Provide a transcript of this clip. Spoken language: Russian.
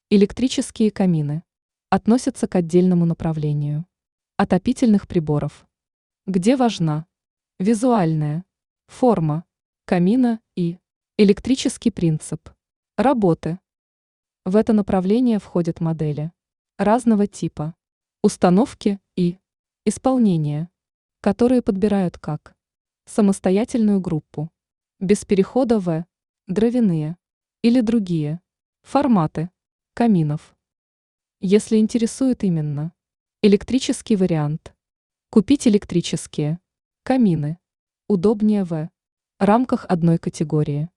Электрические камины относятся к отдельному направлению отопительных приборов, где важна визуальная форма камина и электрический принцип работы. В это направление входят модели разного типа, установки и исполнения, которые подбирают как самостоятельную группу, без перехода в дровяные или другие форматы каминов. Если интересует именно электрический вариант, купить электрические камины удобнее в рамках одной категории.